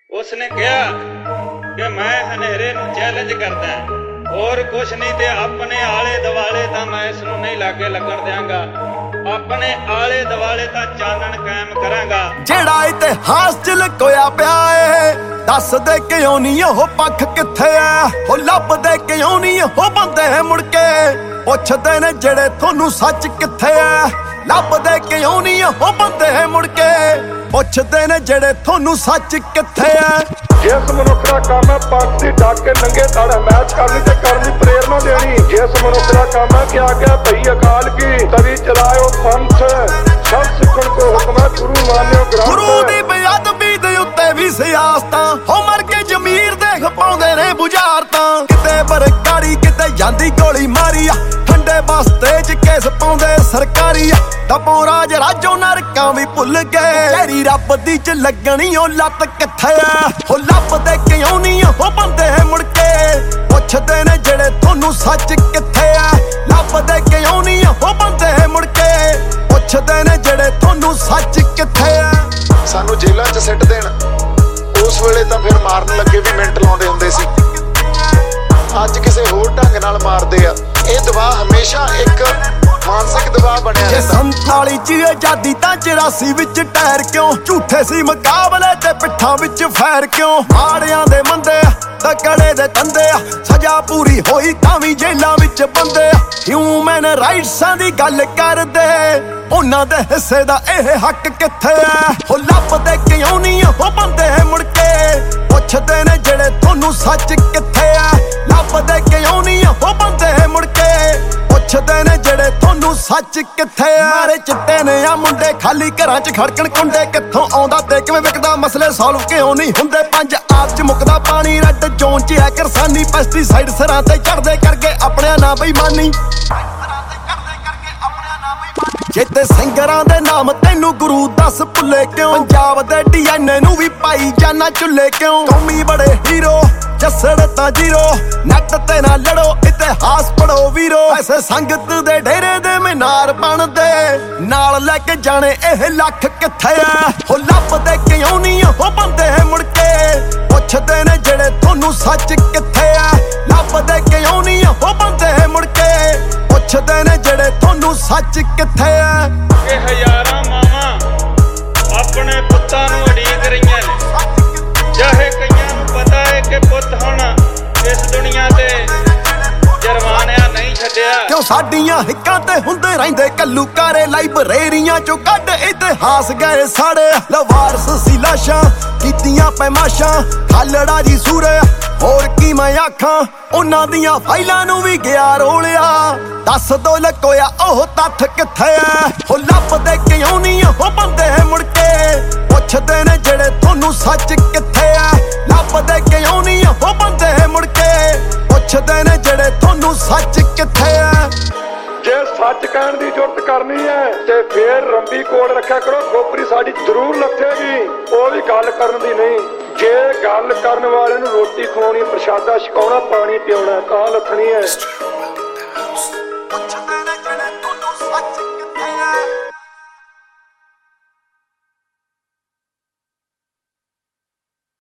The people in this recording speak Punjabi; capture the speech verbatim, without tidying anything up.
उसने कहा कि मैं हनेरे नूं चैलेंज करदा और कुछ नहीं ते अपने आले दुआले तां मैं इसनूं नहीं लागे लगन देंगा, अपने आले दुआले तां चानण कायम करांगा। जेड़ा इतिहास च लकोया पिया ए दस दे क्यों नहीं ओह पख किथे है, हो लभ दे क्यों नहीं ओह बंदे मुड़ के पुछदे ने जेड़े थोनू सच किथे है, लभ दे क्यों नहीं ओह बंदे मुड़ के पुछदे ने जेड़े थोनू सच किथे है। जिस मनुख का काम है पग दी ढक के नंगे धड़ मैच करनी ते करनी प्रेरणा देनी, जिस मनुख का काम है कि आज्ञा भई अकाल की तभी चलायो पंथ सब सिखण को हुक्म है गुरु मान्यो ग्रंथ। गुरु दी बेअदबी दे उत्ते भी सियासतां हो मर के जमीर देख पाउंदे ने बुझारतां, किते बरगाड़ी किते जांदी गोली मारी आ ठंडे बस्ते च केस पाउंदे सरकारी आ टपो राज राजो नरकां भी भुल गए तेरी रब दी च लगनी ओ लत किथे आ, हो लभदे क्यों नहीं ओ बंदे मुड़ के पुछदे ने जेड़े थोनू सच किथे आ, लभदे क्यों नहीं ओ बंदे मुड़ के पुछदे ने जेड़े थोनू सच किथे आ। सानू जेलां च सिट देण उस वेले तां फिर मारन लगे भी मिंट लाउंदे हुंदे सी, अज किसे होर ढंग नाल मारदे आ। ਇਹ ਦਬਾਅ ਹਮੇਸ਼ਾ ਇੱਕ ਮਾਨਸਿਕ ਦਬਾਅ ਬਣਿਆ ਰਹਿੰਦਾ। ਸੰਤਾਲੀ ਚ ਆਜ਼ਾਦੀ ਤਾਂ ਚੁਰਾਸੀ ਵਿੱਚ ਟਾਇਰ ਕਿਉਂ ਝੂਠੇ ਸੀ ਮੁਕਾਬਲੇ ਤੇ ਪਿੱਠਾਂ ਵਿੱਚ ਫੈਰ ਕਿਉਂ, ਮਾੜਿਆਂ ਦੇ ਮੰਦੇ ਤਕੜੇ ਦੇ ਤੰਦੇ ਆ ਸਜ਼ਾ ਪੂਰੀ ਹੋਈ ਤਾਂ ਵੀ ਜੇਲਾਂ ਵਿੱਚ ਬੰਦੇ ਆ, ਹਿਊਮਨ ਰਾਈਟਸਾਂ ਦੀ ਗੱਲ ਕਰਦੇ ਉਹਨਾਂ ਦੇ ਹਿੱਸੇ ਦਾ ਇਹ ਹੱਕ ਕਿੱਥੇ ਆ, ਹੋ ਲੱਭਦੇ ਕਿਉਂ ਨਹੀਂ ਉਹ ਬੰਦੇ ਮੁੜ ਕੇ ਪੁੱਛਦੇ ਨੇ ਜਿਹੜੇ ਤੁਹਾਨੂੰ ਸੱਚ ਕਿੱਥੇ ਆ, ਲੱਭਦੇ ਕਿਉਂ ਨਹੀਂ ਉਹ ਬੰਦੇ ਮੁੜ ਕੇ ਪੁੱਛਦੇ ਨੇ ਜਿਹੜੇ ਤੁਹਾਨੂੰ ਸੱਚ ਕਿੱਥੇ ਆ। ਮਾਰੇ ਚਿੱਟੇ ਨੇ ਆ ਮੁੰਡੇ ਖਾਲੀ ਘਰਾਂ 'ਚ ਖੜਕਣ ਕੁੰਡੇ ਕਿੱਥੋਂ ਆਉਂਦਾ ਤੇ ਕਿਵੇਂ ਵਿਕਦਾ ਮਸਲੇ ਸੋਲਵ ਕਿਉਂ ਨਹੀਂ ਹੁੰਦੇ, ਪੰਜ ਆਪ 'ਚ ਮੁੱਕਦਾ ਪਾਣੀ ਰੈੱਡ ਜ਼ੋਨ 'ਚ ਹੈ ਕਿਰਸਾਨੀ ਪੈਸਟੀਸਾਈਡ ਸਿਰਾਂ ਤੇ ਚੜਦੇ ਕਰਕੇ ਆਪਣਿਆਂ ਨਾਲ ਬੇਈਮਾਨੀ, ਜਿੱਤੇ ਸਿੰਗਰਾਂ ਦੇ ਨਾਮ ਤੈਨੂੰ ਗੁਰੂ ਦੱਸ ਭੁੱਲੇ ਕਿਉਂ, ਪੰਜਾਬ ਦੇ ਡੀ ਐਨ ਏ ਨੂੰ ਵੀ ਪਾਈ ਜਾਨਾ ਚੁੱਲੇ ਕਿਉਂ, ਕੌਮੀ ਬੜੇ ਹੀਰੋ ਜੱਸੜ ਤਾਂ ਜੀਰੋ ਨੱਟ ਤੇ ਨਾ ਲੜੋ ਇਤਿਹਾਸ ਪੜੋ ਵੀਰੋ, ਐਸੇ ਸੰਗਤ ਦੇ ਡੇਰੇ ਦੇ ਮੀਨਾਰ ਬਣਦੇ ਨਾਲ ਲੈ ਕੇ ਜਾਣੇ ਇਹ ਲੱਖ ਕਿੱਥੇ ਆ, ਹੋ ਲੱਭਦੇ ਕਿਉਂ ਨਹੀਂ ਉਹ ਬੰਦੇ ਮੁੜ ਕੇ ਪੁੱਛਦੇ ਨੇ ਜਿਹੜੇ ਤੁਹਾਨੂੰ ਸੱਚ ਕਿੱਥੇ ਆ, ਲੱਭਦੇ ਕਿਉਂ ਨਹੀਂ ਉਹ ਬੰਦੇ ਮੁੜ ਕੇ ਪੁੱਛਦੇ ਨੇ ਜਿਹੜੇ ਤੁਹਾਨੂੰ ਸੱਚ ਕਿੱਥੇ ਆ। ਇਹ ਹਜ਼ਾਰਾਂ ਮਾਵਾਂ ਆਪਣੇ ਪੁੱਤਾਂ ਨੂੰ ਉਡੀਕ ਰਹੀਆਂ ਨੇ, ਚਾਹੇ ਕਈਆਂ ਨੂੰ ਪਤਾ ਹੈ ਕਿ ਪੁੱਤ ਹੁਣ ਇਸ ਦੁਨੀਆ ਤੇ ਜਰਮਾਨਿਆ ਨਹੀਂ ਛੱਡਿਆ, ਕਿਉਂ ਸਾਡੀਆਂ ਹਿੱਕਾਂ ਤੇ ਹੁੰਦੇ ਰਹਿੰਦੇ ਕੱਲੂਕਾਰੇ ਲਾਇਬ੍ਰੇਰੀਆਂ ਚੋਂ ਕੱਢ ਇਤਿਹਾਸ ਗਏ ਸਾੜੇ, ਲਵਾਰਸ ਸੀ ਲਾਸ਼ਾਂ ਕੀਤੀਆਂ ਪੈਮਾਸ਼ਾਂ ਖਾਲੜਾ ਜੀ ਸੂਰੇ ਹੋਰ ਕੀ ਮੈਂ ਆਖਾਂ ਉਹਨਾਂ ਦੀਆਂ ਫਾਈਲਾਂ ਨੂੰ ਵੀ ਗਿਆ ਰੋਲਿਆ, ਦੱਸ ਦੋ ਲਕੋਇਆ ਉਹ ਤੱਥ ਕਿੱਥੇ ਆ, ਹੋ ਲੱਭਦੇ ਕਿਉਂ ਨਹੀਂ ਉਹ ਬੰਦੇ ਮੁੜ ਕੇ ਪੁੱਛਦੇ ਨੇ ਜਿਹੜੇ ਤੁਹਾਨੂੰ ਸੱਚ ਕਿੱਥੇ ਆ, ਲੱਭਦੇ ਕਿਉਂ ਨਹੀਂ ਉਹ ਬੰਦੇ ਮੁੜ ਕੇ ਪੁੱਛਦੇ ਨੇ ਜਿਹੜੇ ਤੁਹਾਨੂੰ ਸੱਚ ਕਿੱਥੇ ਆ। ਜੇ ਸੱਚ ਕਹਿਣ ਦੀ ਜੁਰਤ ਕਰਨੀ ਹੈ ਤੇ ਫੇਰ ਰੰਬੀ ਕੋਲ ਰੱਖਿਆ ਕਰੋ, ਖੋਪਰੀ ਸਾਡੀ ਜ਼ਰੂਰ ਲੱਥੇਗੀ, ਉਹ ਵੀ ਗੱਲ ਕਰਨ ਦੀ ਨਹੀਂ, ਜੇ ਗੱਲ ਕਰਨ ਵਾਲੇ ਨੂੰ ਰੋਟੀ ਖਵਾਉਣੀ ਪ੍ਰਸ਼ਾਦਾ ਛਕਾਉਣਾ ਪਾਣੀ ਪਿਆਉਣਾ ਤਾਂ ਲੱਥਣੀ ਹੈ। ਪੁੱਛਦੇ ਨੇ ਜਿਹੜੇ ਤੁਹਾਨੂੰ ਸੱਚ ਕਿੱਥੇ ਆ।